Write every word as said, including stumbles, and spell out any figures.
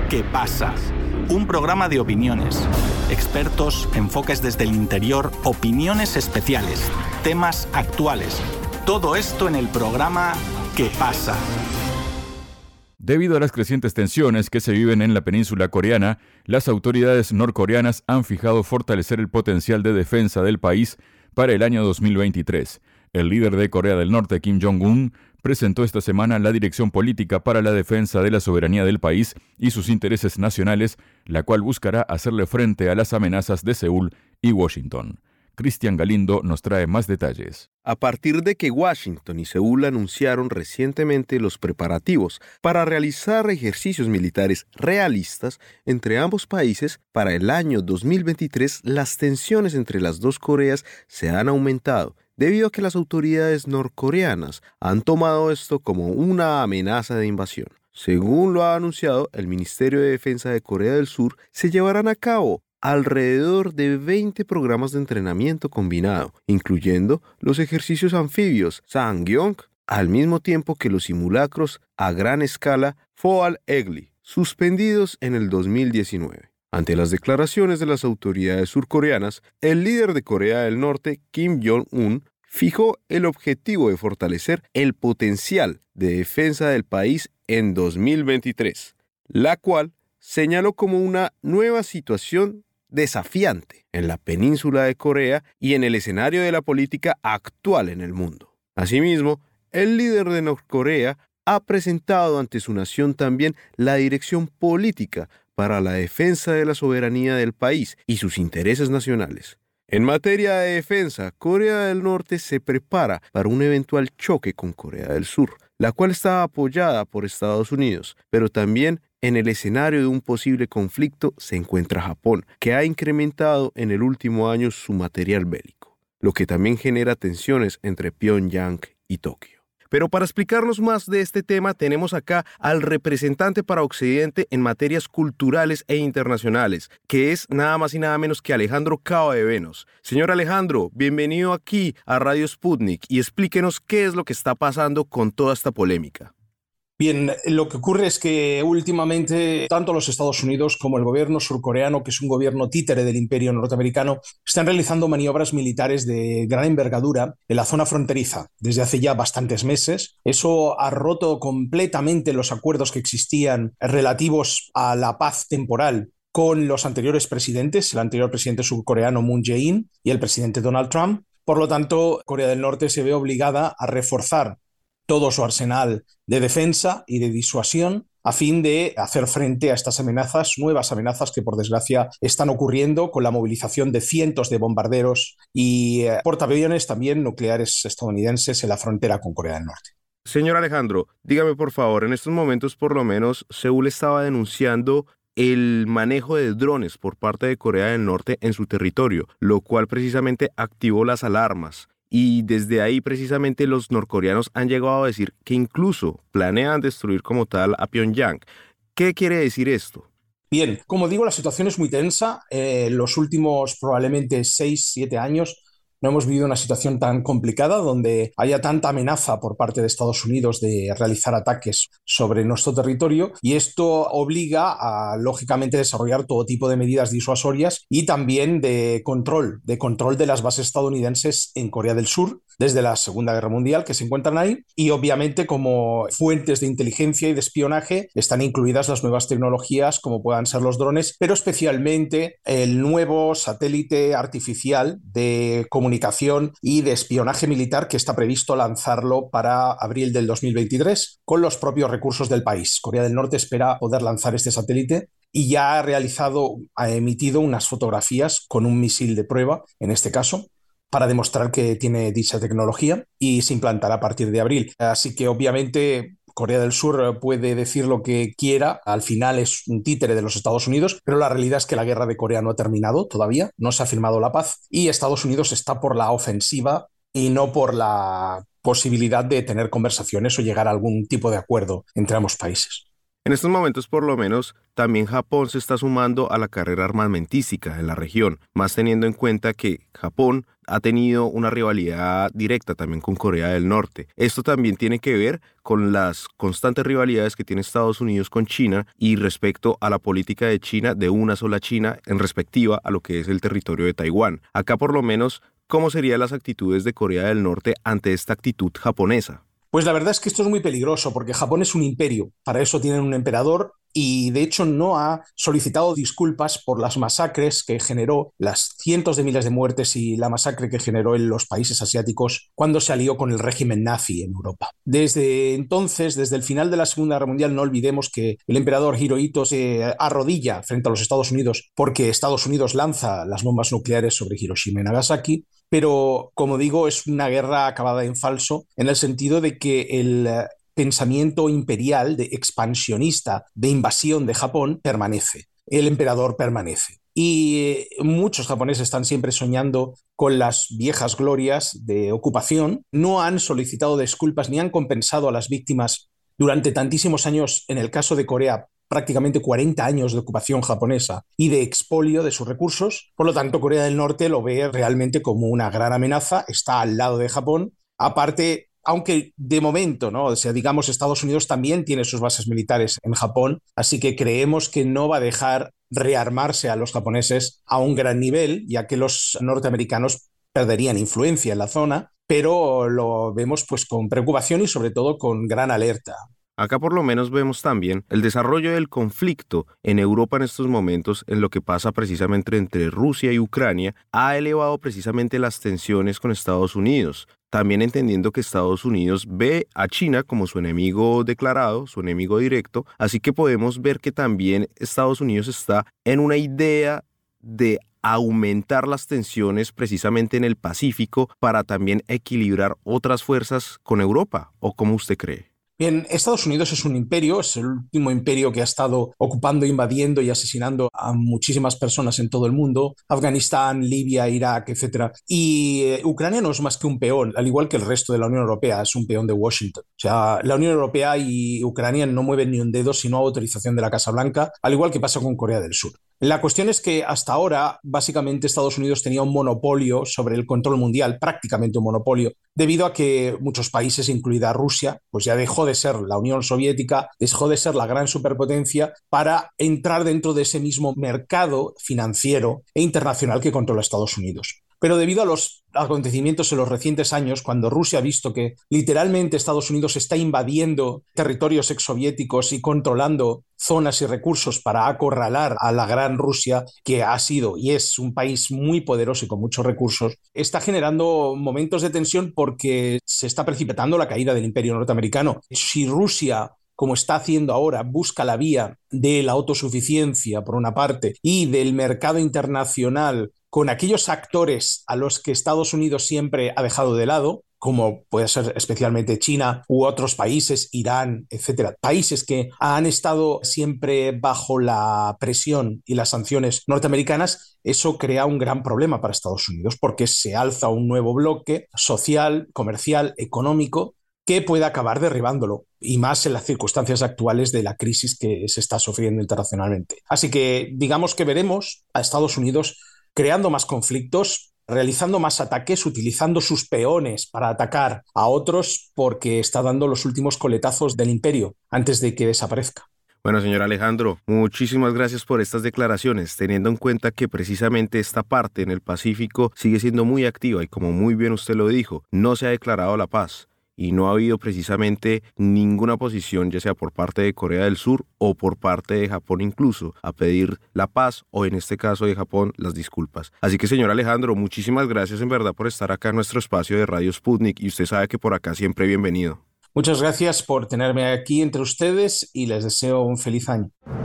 ¿Qué pasa? Un programa de opiniones, expertos, enfoques desde el interior, opiniones especiales, temas actuales. Todo esto en el programa ¿Qué pasa? Debido a las crecientes tensiones que se viven en la península coreana, las autoridades norcoreanas han fijado fortalecer el potencial de defensa del país para el año dos mil veintitrés. El líder de Corea del Norte, Kim Jong-un, presentó esta semana la Dirección Política para la Defensa de la Soberanía del país y sus intereses nacionales, la cual buscará hacerle frente a las amenazas de Seúl y Washington. Cristian Galindo nos trae más detalles. A partir de que Washington y Seúl anunciaron recientemente los preparativos para realizar ejercicios militares realistas entre ambos países, para el año dos mil veintitrés las tensiones entre las dos Coreas se han aumentado, debido a que las autoridades norcoreanas han tomado esto como una amenaza de invasión. Según lo ha anunciado el Ministerio de Defensa de Corea del Sur, se llevarán a cabo alrededor de veinte programas de entrenamiento combinado, incluyendo los ejercicios anfibios Sangyong, al mismo tiempo que los simulacros a gran escala Foal-Egli, suspendidos en el dos mil diecinueve. Ante las declaraciones de las autoridades surcoreanas, el líder de Corea del Norte, Kim Jong-un, fijó el objetivo de fortalecer el potencial de defensa del país en dos mil veintitrés, la cual señaló como una nueva situación desafiante en la península de Corea y en el escenario de la política actual en el mundo. Asimismo, el líder de Norcorea ha presentado ante su nación también la dirección política para la defensa de la soberanía del país y sus intereses nacionales. En materia de defensa, Corea del Norte se prepara para un eventual choque con Corea del Sur, la cual está apoyada por Estados Unidos, pero también en el escenario de un posible conflicto se encuentra Japón, que ha incrementado en el último año su material bélico, lo que también genera tensiones entre Pyongyang y Tokio. Pero para explicarnos más de este tema, tenemos acá al representante para Occidente en materias culturales e internacionales, que es nada más y nada menos que Alejandro Cao de Venus. Señor Alejandro, bienvenido aquí a Radio Sputnik y explíquenos qué es lo que está pasando con toda esta polémica. Bien, lo que ocurre es que últimamente tanto los Estados Unidos como el gobierno surcoreano, que es un gobierno títere del imperio norteamericano, están realizando maniobras militares de gran envergadura en la zona fronteriza desde hace ya bastantes meses. Eso ha roto completamente los acuerdos que existían relativos a la paz temporal con los anteriores presidentes, el anterior presidente surcoreano Moon Jae-in y el presidente Donald Trump. Por lo tanto, Corea del Norte se ve obligada a reforzar todo su arsenal de defensa y de disuasión a fin de hacer frente a estas amenazas, nuevas amenazas que por desgracia están ocurriendo con la movilización de cientos de bombarderos y eh, portaaviones también nucleares estadounidenses en la frontera con Corea del Norte. Señor Alejandro, dígame por favor, en estos momentos por lo menos Seúl estaba denunciando el manejo de drones por parte de Corea del Norte en su territorio, lo cual precisamente activó las alarmas. Y desde ahí precisamente los norcoreanos han llegado a decir que incluso planean destruir como tal a Pyongyang. ¿Qué quiere decir esto? Bien, como digo, la situación es muy tensa. En eh, los últimos probablemente seis, siete años no hemos vivido una situación tan complicada donde haya tanta amenaza por parte de Estados Unidos de realizar ataques sobre nuestro territorio, y esto obliga a, lógicamente, desarrollar todo tipo de medidas disuasorias y también de control, de control de las bases estadounidenses en Corea del Sur desde la Segunda Guerra Mundial, que se encuentran ahí, y obviamente como fuentes de inteligencia y de espionaje están incluidas las nuevas tecnologías como puedan ser los drones, pero especialmente el nuevo satélite artificial de comunicación comunicación y de espionaje militar que está previsto lanzarlo para abril del dos mil veintitrés con los propios recursos del país. Corea del Norte espera poder lanzar este satélite y ya ha realizado, ha emitido unas fotografías con un misil de prueba, en este caso, para demostrar que tiene dicha tecnología, y se implantará a partir de abril. Así que obviamente Corea del Sur puede decir lo que quiera, al final es un títere de los Estados Unidos, pero la realidad es que la guerra de Corea no ha terminado todavía, no se ha firmado la paz, y Estados Unidos está por la ofensiva y no por la posibilidad de tener conversaciones o llegar a algún tipo de acuerdo entre ambos países. En estos momentos, por lo menos, también Japón se está sumando a la carrera armamentística en la región, más teniendo en cuenta que Japón ha tenido una rivalidad directa también con Corea del Norte. Esto también tiene que ver con las constantes rivalidades que tiene Estados Unidos con China y respecto a la política de China de una sola China en respectiva a lo que es el territorio de Taiwán. Acá, por lo menos, ¿cómo serían las actitudes de Corea del Norte ante esta actitud japonesa? Pues la verdad es que esto es muy peligroso porque Japón es un imperio, para eso tienen un emperador y de hecho no ha solicitado disculpas por las masacres que generó, las cientos de miles de muertes y la masacre que generó en los países asiáticos cuando se alió con el régimen nazi en Europa. Desde entonces, desde el final de la Segunda Guerra Mundial, no olvidemos que el emperador Hirohito se arrodilla frente a los Estados Unidos porque Estados Unidos lanza las bombas nucleares sobre Hiroshima y Nagasaki. Pero, como digo, es una guerra acabada en falso, en el sentido de que el pensamiento imperial, de expansionista, de invasión de Japón, permanece. El emperador permanece. Y muchos japoneses están siempre soñando con las viejas glorias de ocupación. No han solicitado disculpas ni han compensado a las víctimas durante tantísimos años, en el caso de Corea, prácticamente cuarenta años de ocupación japonesa y de expolio de sus recursos. Por lo tanto, Corea del Norte lo ve realmente como una gran amenaza, está al lado de Japón. Aparte, aunque de momento, ¿no? O sea, digamos, Estados Unidos también tiene sus bases militares en Japón, así que creemos que no va a dejar rearmarse a los japoneses a un gran nivel, ya que los norteamericanos perderían influencia en la zona, pero lo vemos pues con preocupación y sobre todo con gran alerta. Acá por lo menos vemos también el desarrollo del conflicto en Europa en estos momentos, en lo que pasa precisamente entre Rusia y Ucrania, ha elevado precisamente las tensiones con Estados Unidos. También entendiendo que Estados Unidos ve a China como su enemigo declarado, su enemigo directo, así que podemos ver que también Estados Unidos está en una idea de aumentar las tensiones precisamente en el Pacífico para también equilibrar otras fuerzas con Europa, ¿o cómo usted cree? Bien, Estados Unidos es un imperio, es el último imperio que ha estado ocupando, invadiendo y asesinando a muchísimas personas en todo el mundo, Afganistán, Libia, Irak, etcétera. Y eh, Ucrania no es más que un peón, al igual que el resto de la Unión Europea, es un peón de Washington. O sea, la Unión Europea y Ucrania no mueven ni un dedo si no hay autorización de la Casa Blanca, al igual que pasa con Corea del Sur. La cuestión es que hasta ahora, básicamente, Estados Unidos tenía un monopolio sobre el control mundial, prácticamente un monopolio, debido a que muchos países, incluida Rusia, pues ya dejó de ser la Unión Soviética, dejó de ser la gran superpotencia para entrar dentro de ese mismo mercado financiero e internacional que controla Estados Unidos. Pero debido a los acontecimientos en los recientes años, cuando Rusia ha visto que literalmente Estados Unidos está invadiendo territorios exsoviéticos y controlando zonas y recursos para acorralar a la gran Rusia, que ha sido y es un país muy poderoso y con muchos recursos, está generando momentos de tensión porque se está precipitando la caída del imperio norteamericano. Si Rusia, como está haciendo ahora, busca la vía de la autosuficiencia, por una parte, y del mercado internacional con aquellos actores a los que Estados Unidos siempre ha dejado de lado, como puede ser especialmente China u otros países, Irán, etcétera, países que han estado siempre bajo la presión y las sanciones norteamericanas, eso crea un gran problema para Estados Unidos porque se alza un nuevo bloque social, comercial, económico, que puede acabar derribándolo, y más en las circunstancias actuales de la crisis que se está sufriendo internacionalmente. Así que digamos que veremos a Estados Unidos creando más conflictos, realizando más ataques, utilizando sus peones para atacar a otros, porque está dando los últimos coletazos del imperio antes de que desaparezca. Bueno, señor Alejandro, muchísimas gracias por estas declaraciones, teniendo en cuenta que precisamente esta parte en el Pacífico sigue siendo muy activa y, como muy bien usted lo dijo, no se ha declarado la paz. Y no ha habido precisamente ninguna posición, ya sea por parte de Corea del Sur o por parte de Japón incluso, a pedir la paz o en este caso de Japón las disculpas. Así que, señor Alejandro, muchísimas gracias en verdad por estar acá en nuestro espacio de Radio Sputnik y usted sabe que por acá siempre bienvenido. Muchas gracias por tenerme aquí entre ustedes y les deseo un feliz año.